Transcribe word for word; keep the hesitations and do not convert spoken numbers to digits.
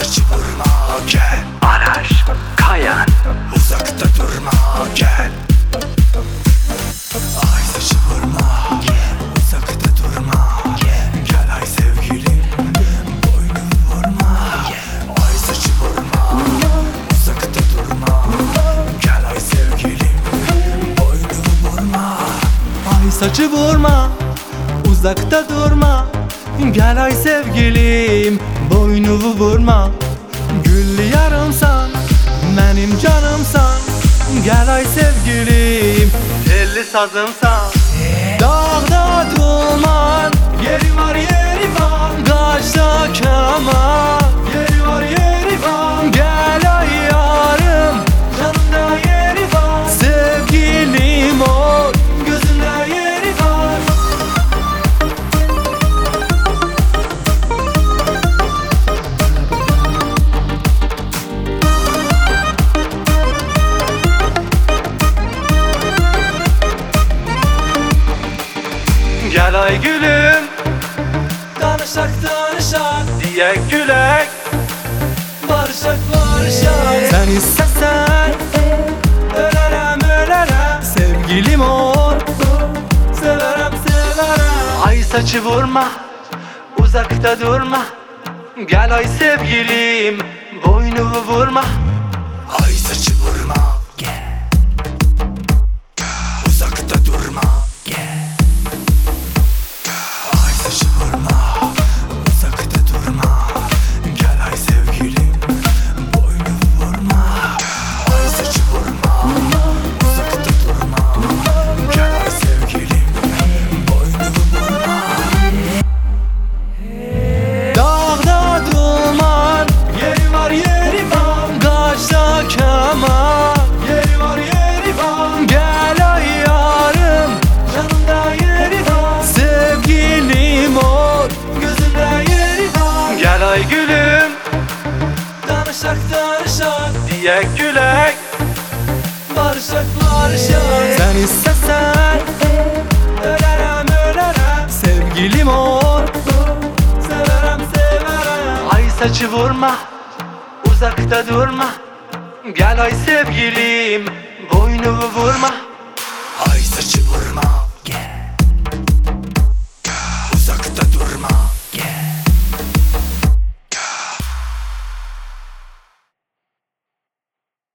saçı vurma gel. Araş Kayan. Uzakta durma gel. Ay saçı vurma gel. Uzakta durma gel. Gel ay sevgilim, boynumu vurma gel. Ay saçı vurma, uzakta durma gel ay sevgilim, boynumu vurma. Ay saçı vurma, uzakta durma. Gel ay sevgilim, boynumu vurma. Güllü yarımsan, benim canımsan. Gel ay sevgilim, telli sazımsan. Dağda duman, yeri var yeri var. Kaçta keman, yeri var yeri var. Gel ay yarım, canımda yeri var. Sevgilim oy, gözünde yeri var. Gel ay gülüm, danışak danışak, diye gülek, barışak barışak. Sen istesen ölerem ölerem, sevgilim ol, severem severem. Ay saçı vurma, uzakta durma. Gel ay sevgilim, boynumu vurma. Ay saçı vurma gel. Uzakta durma gel. Ay saçı vurma, uzakta durma. Gel ay sevgilim, boynumu vurma. Ay saçı vurma, uzakta durma. Gel ay sevgilim, boynumu vurma. Dağda duman, yeri var yeri var. Kaçta keman, yeri var yeri var. Gel ay yarım, canımda yeri var. Sevgilim ol, gözünde yeri var. Gel ay gülüm, danışak danışak, diye gülek, barışak barışak. Sen istesen ölerem ölerem, sevgilim ol, severem severem. Ay saçı vurma, uzakta durma. Gel ay sevgilim, boynumu vurma.